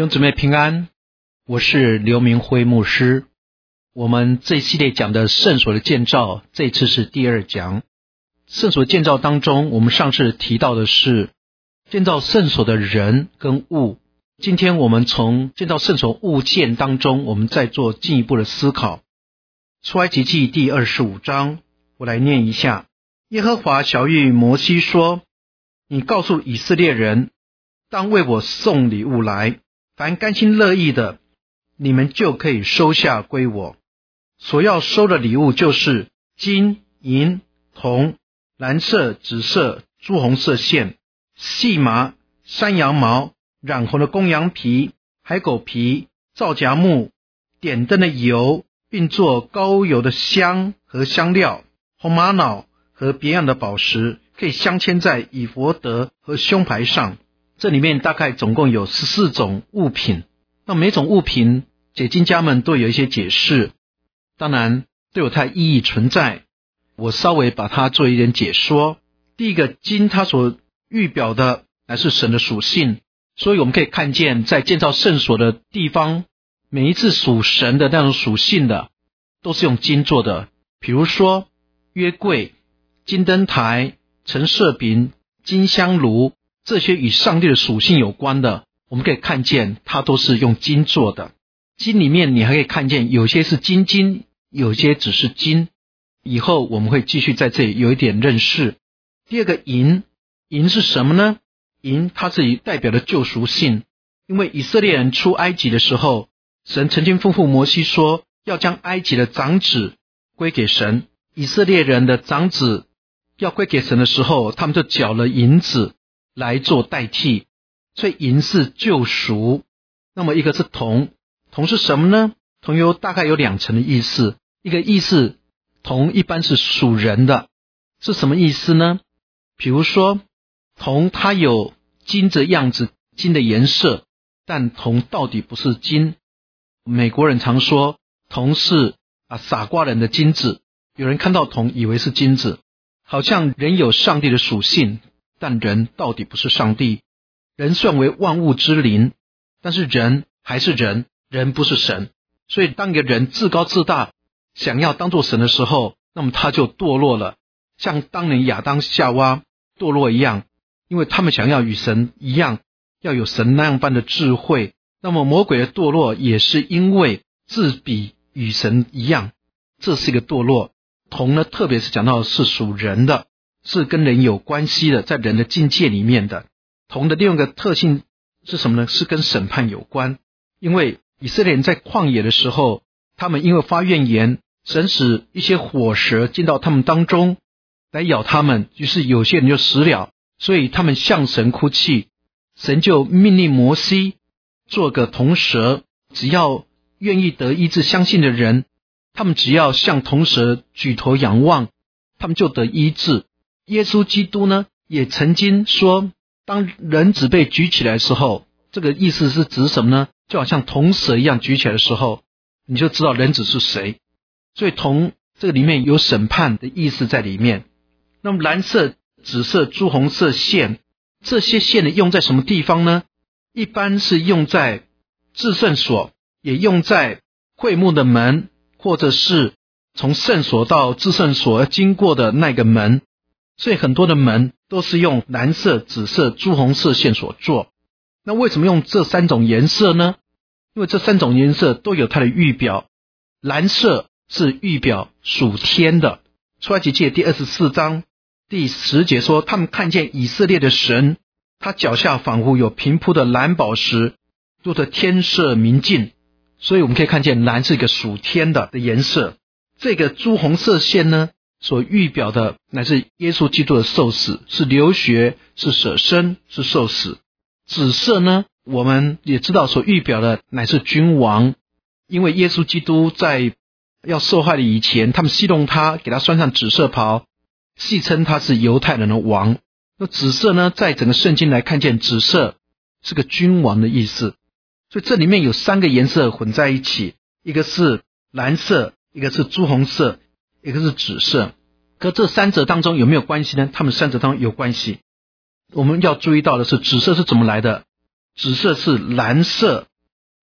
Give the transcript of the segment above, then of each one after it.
弟兄姊妹平安，我是刘明辉牧师。我们这一系列讲的圣所的建造，这一次是第二讲。圣所建造当中，我们上次提到的是建造圣所的人跟物。今天我们从建造圣所物件当中，我们再做进一步的思考。出埃及记第25章，我来念一下。耶和华晓谕摩西说，你告诉以色列人，当为我送礼物来，凡甘心乐意的，你们就可以收下归我。所要收的礼物就是金、银、铜、蓝色、紫色、朱红色线、细麻、山羊毛、染红的公羊皮、海狗皮、皂荚木、点灯的油，并做膏油的香和香料、红玛瑙和别样的宝石，可以镶嵌在以弗得和胸牌上。这里面大概总共有14种物品。那每种物品解经家们都有一些解释，当然都有它的意义存在，我稍微把它做一点解说。第一个，金它所预表的乃是神的属性，所以我们可以看见在建造圣所的地方，每一次属神的那种属性的都是用金做的，比如说约柜、金灯台、陈设饼、金香炉，这些与上帝的属性有关的，我们可以看见它都是用金做的。金里面你还可以看见有些是金，有些只是金，以后我们会继续在这里有一点认识。第二个，银是什么呢？银它是代表的救赎性，因为以色列人出埃及的时候，神曾经吩咐摩西说，要将埃及的长子归给神。以色列人的长子要归给神的时候，他们就缴了银子来做代替，所以银是救赎。那么一个是铜是什么呢？铜大概有2层的意思。一个意思，铜一般是属人的，是什么意思呢？比如说铜它有金的样子，金的颜色，但铜到底不是金。美国人常说铜是傻瓜人的金子，有人看到铜以为是金子，好像人有上帝的属性，但人到底不是上帝。人算为万物之灵，但是人还是人，人不是神。所以当一个人自高自大，想要当作神的时候，那么他就堕落了，像当年亚当夏娃堕落一样，因为他们想要与神一样，要有神那样般的智慧。那么魔鬼的堕落也是因为自比与神一样，这是一个堕落。铜呢，特别是讲到是属人的，是跟人有关系的，在人的境界里面的。铜的另外一个特性是什么呢？是跟审判有关。因为以色列人在旷野的时候，他们因为发怨言，神使一些火蛇进到他们当中来咬他们，于是有些人就死了，所以他们向神哭泣。神就命令摩西做个铜蛇，只要愿意得医治相信的人，他们只要向铜蛇举头仰望，他们就得医治。耶稣基督呢，也曾经说，当人子被举起来的时候，这个意思是指什么呢？就好像铜蛇一样举起来的时候，你就知道人子是谁。所以铜这个里面有审判的意思在里面。那么蓝色、紫色、朱红色线，这些线呢用在什么地方呢？一般是用在至圣所，也用在会幕的门，或者是从圣所到至圣所要经过的那个门。所以很多的门都是用蓝色、紫色、朱红色线所做。那为什么用这3种颜色呢？因为这3种颜色都有它的预表。蓝色是预表属天的，出埃及记第24章第10节说，他们看见以色列的神，他脚下仿佛有平铺的蓝宝石，做的天色明净。所以我们可以看见蓝是一个属天的颜色。这个朱红色线呢，所预表的乃是耶稣基督的受死，是流血，是舍身，是受死。紫色呢，我们也知道所预表的乃是君王，因为耶稣基督在要受害的以前，他们戏弄他，给他穿上紫色袍，戏称他是犹太人的王。那紫色呢，在整个圣经来看见，紫色是个君王的意思。所以这里面有3个颜色混在一起，一个是蓝色，一个是朱红色，一个是紫色。可这3者当中有没有关系呢？他们3者当中有关系。我们要注意到的是，紫色是怎么来的？紫色是蓝色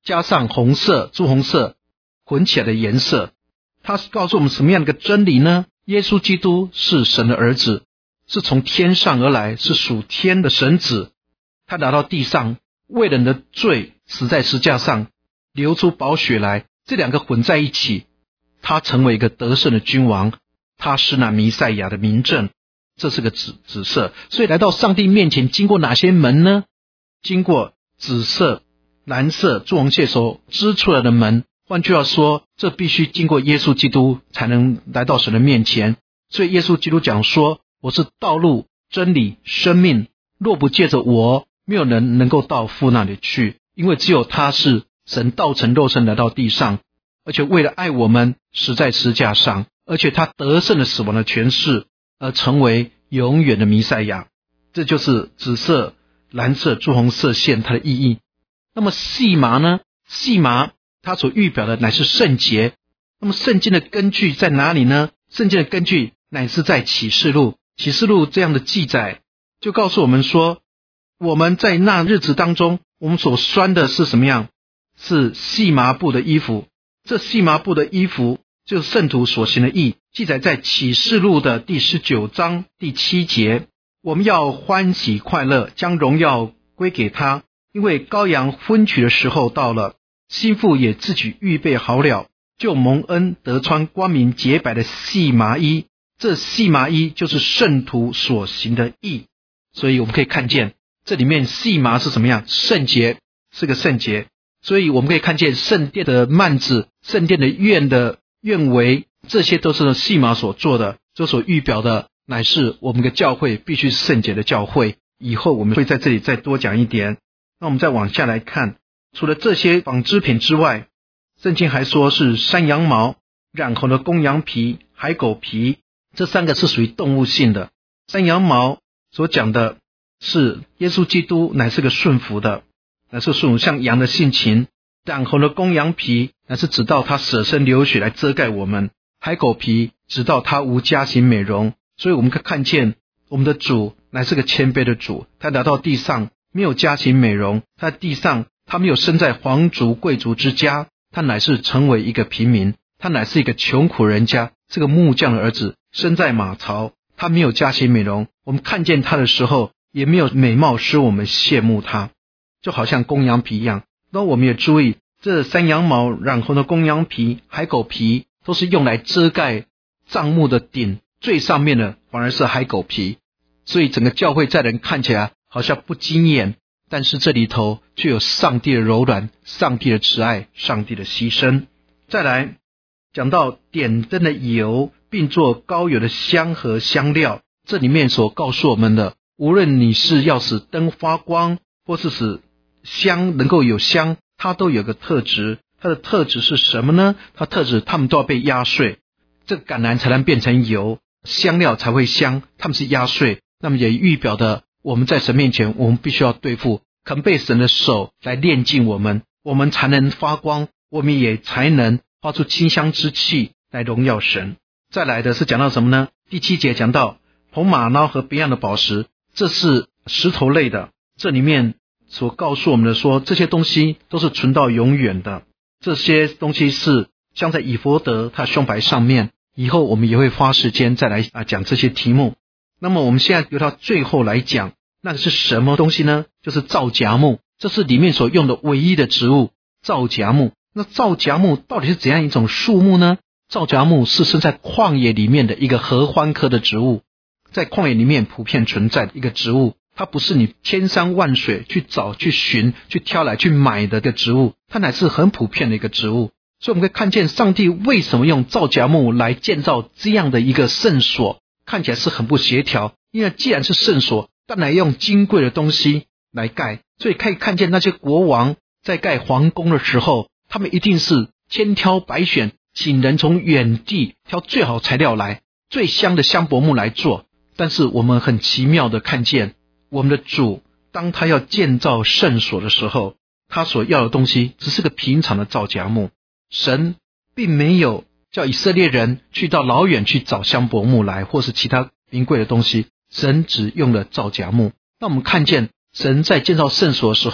加上红色、朱红色混起来的颜色。它是告诉我们什么样的一个真理呢？耶稣基督是神的儿子，是从天上而来，是属天的神子。他来到地上，为人的罪死在十字架上，流出宝血来，这两个混在一起，他成为一个得胜的君王，他是那弥赛亚的明证，这是个紫色。所以来到上帝面前，经过哪些门呢？经过紫色、蓝色、朱红色所织出来的门。换句话说，这必须经过耶稣基督才能来到神的面前。所以耶稣基督讲说，我是道路、真理、生命，若不借着我，没有人能够到父那里去。因为只有他是神道成肉身来到地上，而且为了爱我们死在十字架上，而且他得胜了死亡的权势，而成为永远的弥赛亚。这就是紫色、蓝色、朱红色线它的意义。那么细麻呢？细麻它所预表的乃是圣洁。那么圣经的根据在哪里呢？圣经的根据乃是在启示录。启示录这样的记载就告诉我们说，我们在那日子当中，我们所穿的是什么样？是细麻布的衣服。这细麻布的衣服就是圣徒所行的义，记载在启示录的第19章第7节。我们要欢喜快乐，将荣耀归给他，因为羔羊婚娶的时候到了，新妇也自己预备好了，就蒙恩得穿光明洁白的细麻衣。这细麻衣就是圣徒所行的义。所以我们可以看见这里面细麻是什么样？圣洁，是个圣洁。所以我们可以看见圣殿的幔子、圣殿的院的院围，这些都是细麻所做的，这所预表的乃是我们的教会必须是圣洁的教会。以后我们会在这里再多讲一点。那我们再往下来看，除了这些纺织品之外，圣经还说是山羊毛、染红的公羊皮、海狗皮，这三个是属于动物性的。山羊毛所讲的是耶稣基督乃是个顺服的，乃是顺服像羊的性情。染红的公羊皮乃是指到他舍身流血来遮盖我们，海狗皮指到他无家型美容。所以我们可以看见我们的主乃是个谦卑的主，他来到地上没有家型美容，他在地上他没有生在皇族贵族之家，他乃是成为一个平民，他乃是一个穷苦人家，是个木匠的儿子，生在马槽，他没有家型美容。我们看见他的时候也没有美貌使我们羡慕他，就好像公羊皮一样。那我们也注意，这山羊毛、染红的公羊皮、海狗皮都是用来遮盖帐幕的顶，最上面的反而是海狗皮。所以整个教会在人看起来好像不惊艳，但是这里头却有上帝的柔软、上帝的慈爱、上帝的牺牲。再来讲到点灯的油，并做膏油的香和香料，这里面所告诉我们的，无论你是要使灯发光，或是使香能够有香，它都有个特质。它的特质是什么呢？它特质它们都要被压碎，这个橄榄才能变成油，香料才会香，它们是压碎。那么也预表的，我们在神面前，我们必须要对付，肯被神的手来炼净我们，我们才能发光，我们也才能发出清香之气来荣耀神。再来的是讲到什么呢？第7节讲到红玛瑙和别样的宝石，这是石头类的。这里面所告诉我们的说，这些东西都是存到永远的。这些东西是像在以弗得他胸牌上面，以后我们也会花时间再来讲这些题目。那么我们现在由到最后来讲，那个是什么东西呢？就是皂荚木，这是里面所用的唯一的植物，皂荚木。那皂荚木到底是怎样一种树木呢？皂荚木是生在旷野里面的一个合欢科的植物，在旷野里面普遍存在的一个植物，它不是你千山万水去找、去寻、去挑来去买的一个植物，它乃是很普遍的一个植物。所以我们可以看见上帝为什么用皂荚木来建造这样的一个圣所，看起来是很不协调。因为既然是圣所，当然用金贵的东西来盖，所以可以看见那些国王在盖皇宫的时候，他们一定是千挑百选，请人从远地挑最好材料来，最香的香柏木来做。但是我们很奇妙的看见，我们的主当他要建造圣所的时候，他所要的东西只是个平常的皂荚木。神并没有叫以色列人去到老远去找香柏木来，或是其他名贵的东西，神只用了皂荚木。那我们看见神在建造圣所的时候，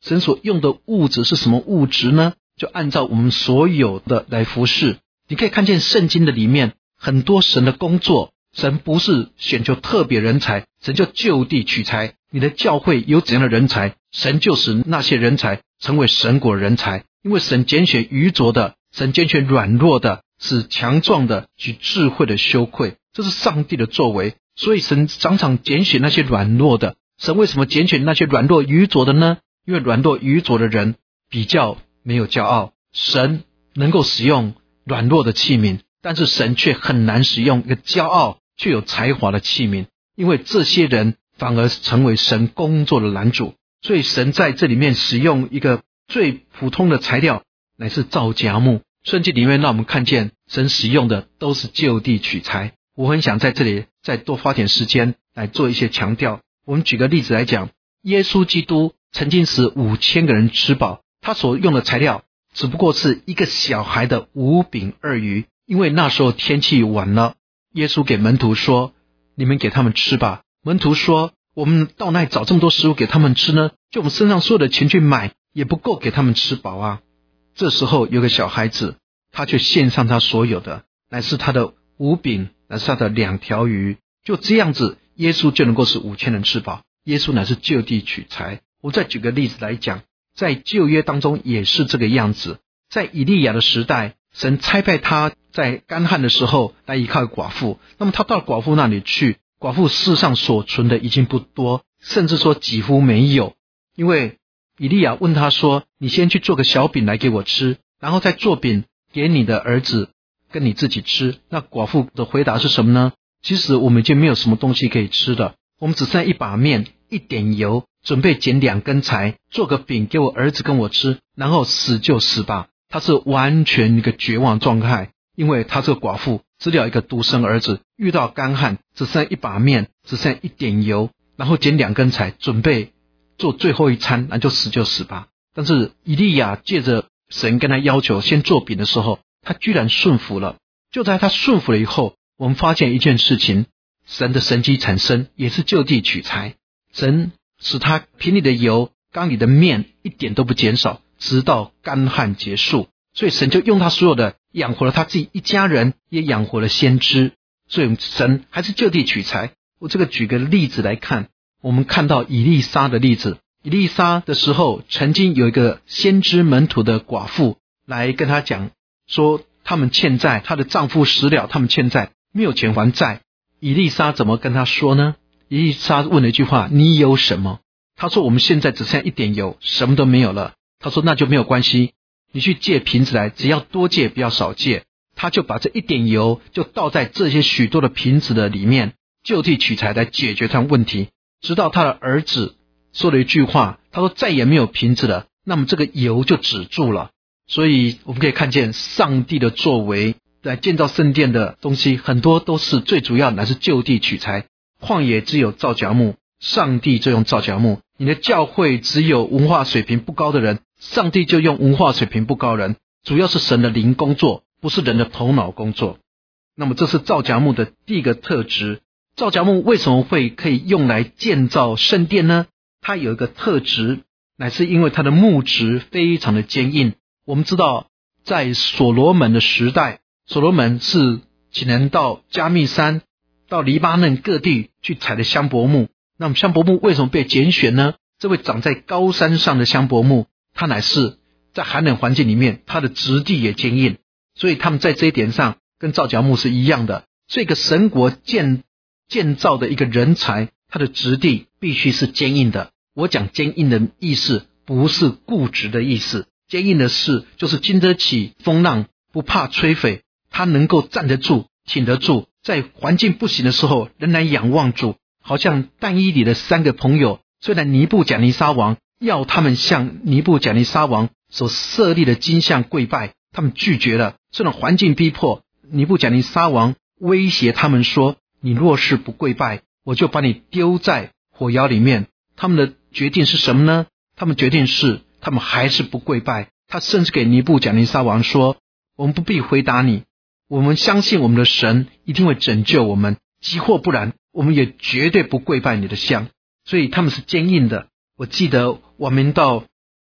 神所用的物质是什么物质呢？就按照我们所有的来服侍。你可以看见圣经的里面很多神的工作，神不是选求特别人才，神就就地取材。你的教会有怎样的人才，神就使那些人才成为神国人才。因为神拣选愚拙的，神拣选软弱的，使强壮的举智慧的羞愧，这是上帝的作为。所以神常常拣选那些软弱的。神为什么拣选那些软弱愚拙的呢？因为软弱愚拙的人比较没有骄傲，神能够使用软弱的器皿，但是神却很难使用一个骄傲却有才华的器皿，因为这些人反而成为神工作的拦阻。所以神在这里面使用一个最普通的材料，乃是皂荚木。圣经里面让我们看见神使用的都是就地取材。我很想在这里再多花点时间来做一些强调。我们举个例子来讲，耶稣基督曾经使5000个人吃饱，他所用的材料只不过是一个小孩的5饼2鱼，因为那时候天气晚了。耶稣给门徒说，你们给他们吃吧。门徒说，我们到哪里找这么多食物给他们吃呢？就我们身上所有的钱去买也不够给他们吃饱啊。这时候有个小孩子，他却献上他所有的，乃是他的5饼，乃是他的2条鱼。就这样子，耶稣就能够使5000人吃饱。耶稣乃是就地取材。我再举个例子来讲，在旧约当中也是这个样子。在以利亚的时代，神差派他在干旱的时候来依靠寡妇，那么他到寡妇那里去，寡妇世上所存的已经不多，甚至说几乎没有。因为以利亚问他说，你先去做个小饼来给我吃，然后再做饼给你的儿子跟你自己吃。那寡妇的回答是什么呢？其实我们已经没有什么东西可以吃了，我们只剩下一把面一点油，准备捡2根柴做个饼给我儿子跟我吃，然后死就死吧。他是完全一个绝望状态，因为他这个寡妇只了一个独生儿子，遇到干旱，只剩下一把面，只剩下一点油，然后捡2根柴准备做最后一餐，那就死就死吧。但是以利亚借着神跟他要求先做饼的时候，他居然顺服了。就在他顺服了以后，我们发现一件事情，神的神迹产生也是就地取材。神使他瓶里的油缸里的面一点都不减少，直到干旱结束。所以神就用他所有的养活了他自己一家人，也养活了先知。所以神还是就地取材。我这个举个例子来看，我们看到以利沙的例子。以利沙的时候，曾经有一个先知门徒的寡妇来跟他讲说，他们欠债，她的丈夫死了，他们欠债，没有钱还债。以利沙怎么跟他说呢？以利沙问了一句话，你有什么？他说，我们现在只剩下一点油，什么都没有了。他说，那就没有关系，你去借瓶子来，只要多借不要少借。他就把这一点油就倒在这些许多的瓶子的里面，就地取材来解决他问题。直到他的儿子说了一句话，他说再也没有瓶子了，那么这个油就止住了。所以我们可以看见上帝的作为，来建造圣殿的东西很多都是最主要乃是就地取材。旷野只有皂荚木，上帝就用皂荚木。你的教会只有文化水平不高的人，上帝就用文化水平不高的人。主要是神的灵工作，不是人的头脑工作。那么这是皂荚木的第一个特质。皂荚木为什么会可以用来建造圣殿呢？它有一个特质，乃是因为它的木质非常的坚硬。我们知道在所罗门的时代，所罗门是请人到加密山到黎巴嫩各地去采的香柏木。那么香柏木为什么被拣选呢？这位长在高山上的香柏木，它乃是在寒冷环境里面，它的质地也坚硬，所以他们在这一点上跟皂荚木是一样的。这个神国建造的一个人才，它的质地必须是坚硬的。我讲坚硬的意思不是固执的意思，坚硬的是就是经得起风浪，不怕吹飞，它能够站得住挺得住，在环境不行的时候仍然仰望主。好像但以理的3个朋友，虽然尼布甲尼撒王要他们向尼布甲尼撒王所设立的金像跪拜，他们拒绝了。虽然环境逼迫，尼布甲尼撒王威胁他们说，你若是不跪拜，我就把你丢在火窑里面。他们的决定是什么呢？他们决定是他们还是不跪拜。他甚至给尼布甲尼撒王说，我们不必回答你，我们相信我们的神一定会拯救我们，即或不然，我们也绝对不跪拜你的像。所以他们是坚硬的。我记得我们到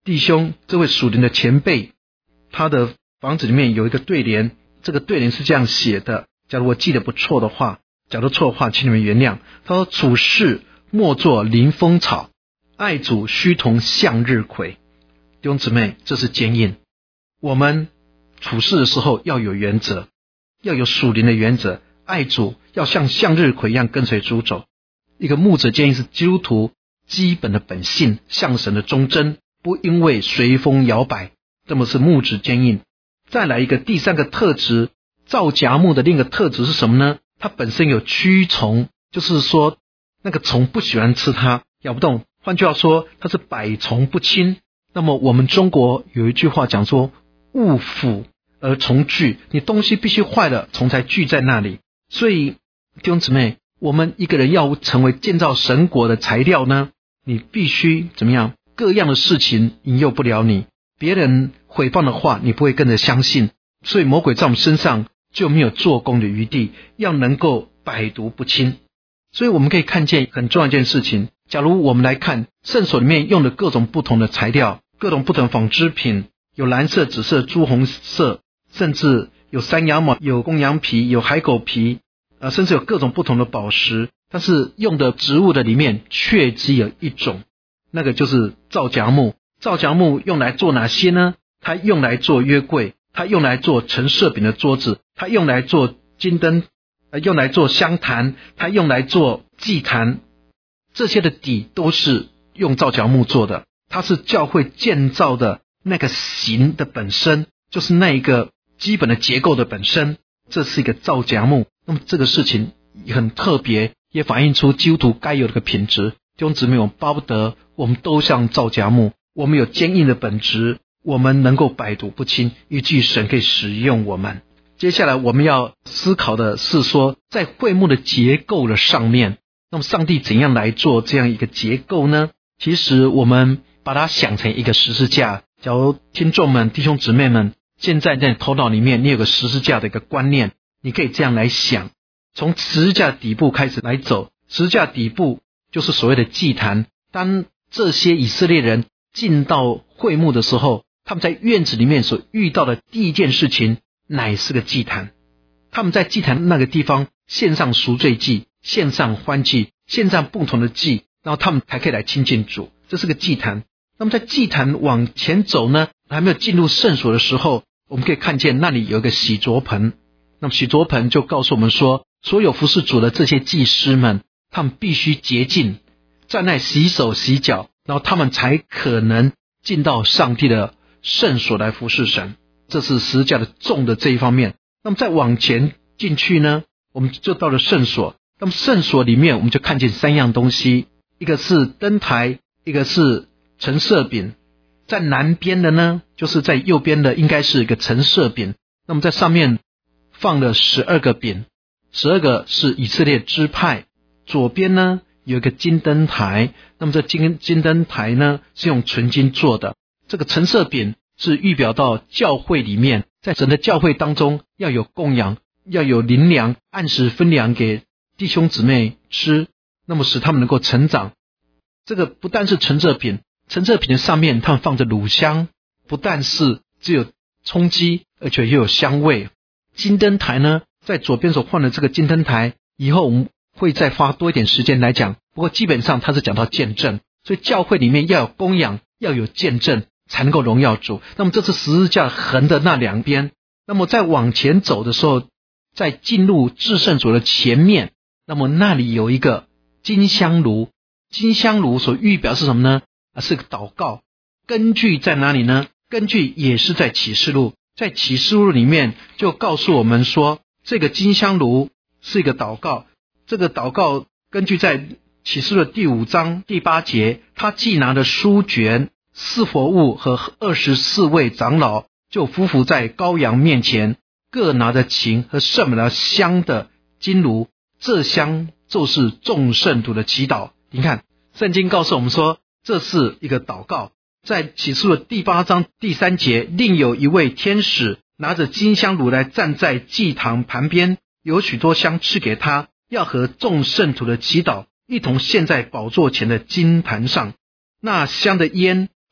弟兄这位属灵的前辈，他的房子里面有一个对联，这个对联是这样写的，假如我记得不错的话，假如错的话请你们原谅。他说，处事莫作临风草，爱主须同向日葵。弟兄姊妹，这是坚硬。我们处事的时候要有原则，要有属灵的原则，爱主要像向日葵一样跟随主走。一个牧者建议是基督徒基本的本性，向神的忠贞，不因为随风摇摆，这么是牧者坚硬。再来一个第三个特质，皂荚木的另一个特质是什么呢？它本身有蛆虫，就是说那个虫不喜欢吃它，咬不动，换句话说它是百虫不侵。那么我们中国有一句话讲说，勿腐而虫聚，你东西必须坏了，虫才聚在那里。所以弟兄姊妹，我们一个人要成为建造神国的材料呢，你必须怎么样？各样的事情引诱不了你，别人毁谤的话你不会跟着相信，所以魔鬼在我们身上就没有做工的余地，要能够百毒不侵。所以我们可以看见很重要一件事情，假如我们来看圣所里面用的各种不同的材料，各种不同纺织品，有蓝色、紫色、朱红色，甚至有山羊毛、有公羊皮、有海狗皮，甚至有各种不同的宝石，但是用的植物的里面却只有一种，那个就是皂荚木。皂荚木用来做哪些呢？它用来做约柜，它用来做陈设饼的桌子，它用来做金灯，用来做香坛，它用来做祭坛，这些的底都是用皂荚木做的。它是教会建造的那个形的本身，就是那一个基本的结构的本身，这是一个皂荚木。那么这个事情很特别，也反映出基督徒该有的品质。弟兄姊妹，我们巴不得我们都像皂荚木，我们有坚硬的本质，我们能够百毒不侵，以至于神可以使用我们。接下来我们要思考的是说，在会幕的结构的上面，那么上帝怎样来做这样一个结构呢？其实我们把它想成一个十字架。假如听众们、弟兄姊妹们现在在头脑里面你有个十字架的一个观念，你可以这样来想，从十字架底部开始来走。十字架底部就是所谓的祭坛。当这些以色列人进到会幕的时候，他们在院子里面所遇到的第一件事情乃是个祭坛。他们在祭坛那个地方献上赎罪祭，献上欢祭，献上不同的祭，然后他们才可以来亲近主，这是个祭坛。那么在祭坛往前走呢，还没有进入圣所的时候，我们可以看见那里有一个洗濯盆。那么洗濯盆就告诉我们说，所有服侍主的这些祭司们，他们必须洁净，在那洗手洗脚，然后他们才可能进到上帝的圣所来服侍神。这是十字架的重的这一方面。那么再往前进去呢，我们就到了圣所。那么圣所里面我们就看见三样东西，一个是灯台，一个是陈设饼，在南边的呢，就是在右边的应该是一个陈设饼，那么在上面放了12个饼，12个是以色列支派。左边呢有一个金灯台，那么这金灯台呢是用纯金做的。这个陈设饼是预表到教会里面，在整个教会当中要有供养，要有灵粮，按时分粮给弟兄姊妹吃，那么使他们能够成长。这个不但是陈设饼，陈设饼的上面他们放着乳香，不但是只有充饥，而且又有香味。金灯台呢，在左边所放的这个金灯台，以后我们会再花多一点时间来讲，不过基本上它是讲到见证，所以教会里面要有供养，要有见证，才能够荣耀主。那么这是十字架横的那两边。那么在往前走的时候，在进入至圣所的前面，那么那里有一个金香炉。金香炉所预表是什么呢？是个祷告。根据在哪里呢？根据也是在启示录。在启示录里面就告诉我们说，这个金香炉是一个祷告。这个祷告根据在启示录第5章第8节，他既拿着书卷，4活物和24位长老就匍匐在羔羊面前，各拿着琴和盛满了香的金炉，这香就是众圣徒的祈祷。你看圣经告诉我们说，这是一个祷告。在启示录第8章第3节，另有一位天使拿着金香炉来站在祭坛旁边，有许多香赐给他，要和众圣徒的祈祷一同献在宝座前的金坛上。那香的烟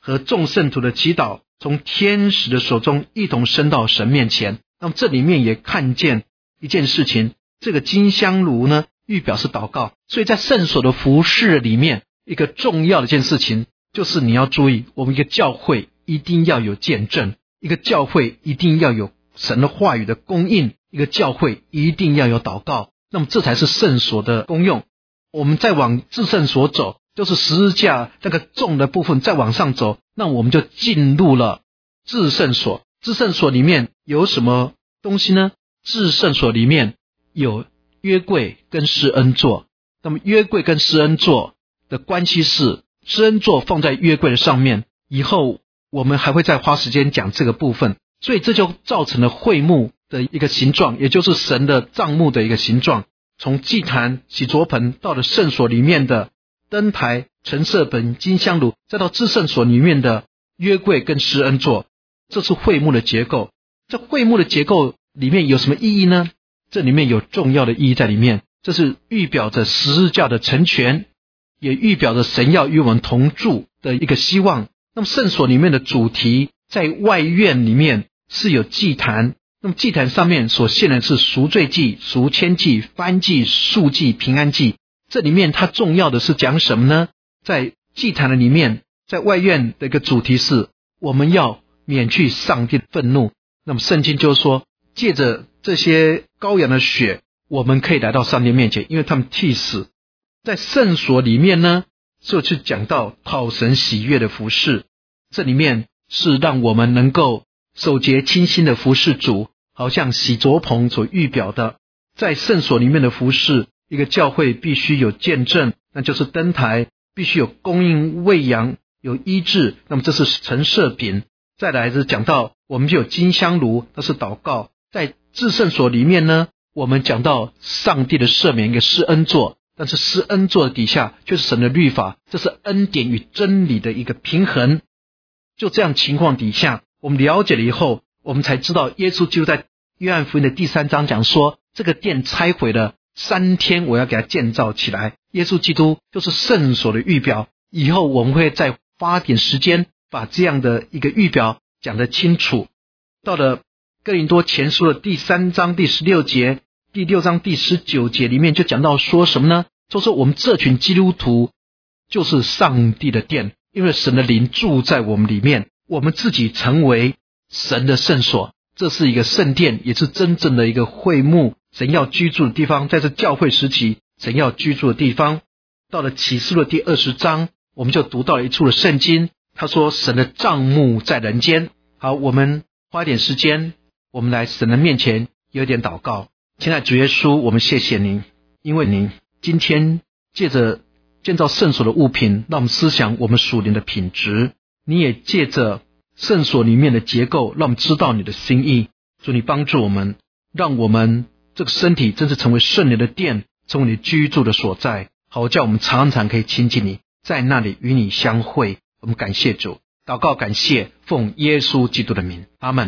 和众圣徒的祈祷从天使的手中一同升到神面前。那么这里面也看见一件事情，这个金香炉呢预表是祷告，所以在圣所的服事里面，一个重要的一件事情就是你要注意，我们一个教会一定要有见证，一个教会一定要有神的话语的供应，一个教会一定要有祷告，那么这才是圣所的功用。我们再往至圣所走，就是十字架那个重的部分再往上走，那我们就进入了至圣所。至圣所里面有什么东西呢？至圣所里面有约柜跟施恩座。那么约柜跟施恩座的关系是，施恩座放在约柜的上面，以后我们还会再花时间讲这个部分，所以这就造成了会幕的一个形状，也就是神的帐幕的一个形状。从祭坛、洗濯盆到了圣所里面的灯台、陈设本、金香炉，再到至圣所里面的约柜跟施恩座，这是会幕的结构。这会幕的结构里面有什么意义呢？这里面有重要的意义在里面，这是预表着十字架的成全，也预表着神要与我们同住的一个希望。那么圣所里面的主题在外院里面是有祭坛，那么祭坛上面所献的是赎罪祭、赎愆祭、燔祭、赎祭、平安祭。这里面它重要的是讲什么呢？在祭坛的里面，在外院的一个主题是我们要免去上帝的愤怒。那么圣经就是说，借着这些羔羊的血，我们可以来到上帝面前，因为他们替死。在圣所里面呢，就去讲到讨神喜悦的服事，这里面是让我们能够守节清心的服事主，好像洗濯棚所预表的。在圣所里面的服事，一个教会必须有见证，那就是灯台，必须有供应喂养，有医治，那么这是陈设饼。再来是讲到我们就有金香炉，那是祷告。在至圣所里面呢，我们讲到上帝的赦免，一个施恩座，但是施恩座底下就是神的律法，这是恩典与真理的一个平衡。就这样情况底下，我们了解了以后，我们才知道耶稣就在约翰福音的第3章讲说，这个殿拆毁了3天，我要给它建造起来。耶稣基督就是圣所的预表，以后我们会再花点时间把这样的一个预表讲得清楚。到了哥林多前书的第3章第16节、第6章第19节里面就讲到说什么呢？就是我们这群基督徒就是上帝的殿，因为神的灵住在我们里面，我们自己成为神的圣所，这是一个圣殿，也是真正的一个会幕，神要居住的地方，在这教会时期神要居住的地方。到了启示录第20章，我们就读到了一处的圣经，他说神的帐幕在人间。好，我们花一点时间，我们来神的面前有点祷告。亲爱的主耶稣，我们谢谢您，因为您今天借着建造圣所的物品，让我们思想我们属灵的品质。你也借着圣所里面的结构，让我们知道你的心意。主，你帮助我们，让我们这个身体真是成为圣灵的殿，成为你居住的所在，好叫我们常常可以亲近你，在那里与你相会。我们感谢主，祷告感谢，奉耶稣基督的名，阿们。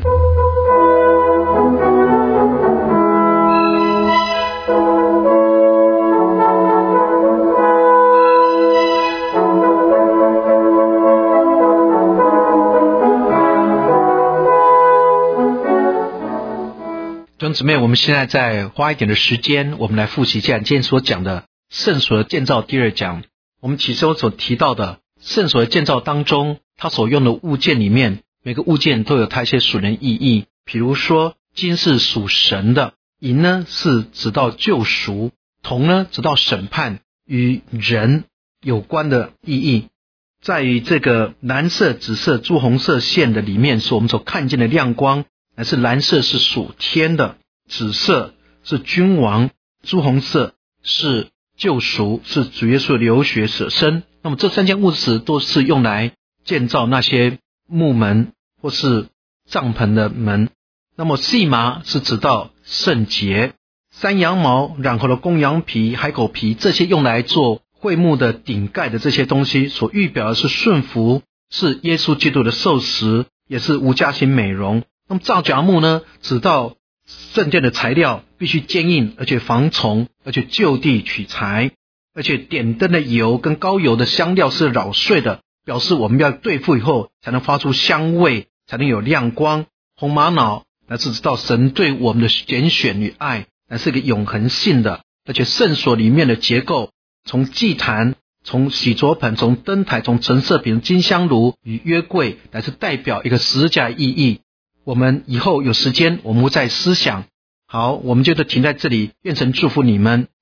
弟兄姊妹，我们现在再花一点的时间，我们来复习一下今天所讲的圣所的建造第2讲。我们起初所提到的圣所的建造当中，它所用的物件里面，每个物件都有它一些属灵意义。比如说金是属神的，银呢是指到救赎，铜呢指到审判，与人有关的意义。在于这个蓝色、紫色、朱红色线的里面，是我们所看见的亮光，乃是蓝色是属天的，紫色是君王，朱红色是救赎，是主耶稣的流血舍身。那么这3件物质都是用来建造那些木门或是帐篷的门。那么细麻是指到圣洁，山羊毛、染合了公羊皮、海狗皮，这些用来做会幕的顶盖的这些东西，所预表的是顺服，是耶稣基督的受死，也是无价型美容。那么皂荚木呢，指到圣殿的材料必须坚硬，而且防虫，而且就地取材，而且点灯的油跟膏油的香料是扰碎的， 表示我们要对付以后才能发出香味，才能有亮光。红玛瑙乃是知道神对我们的拣选与爱，乃是一个永恒性的。而且圣所里面的结构，从祭坛，从洗濯盆，从灯台，从陈设品、金香炉与约柜，乃是代表一个十字架的意义。我们以后有时间我们会再思想。好，我们就停在这里，愿神祝福你们。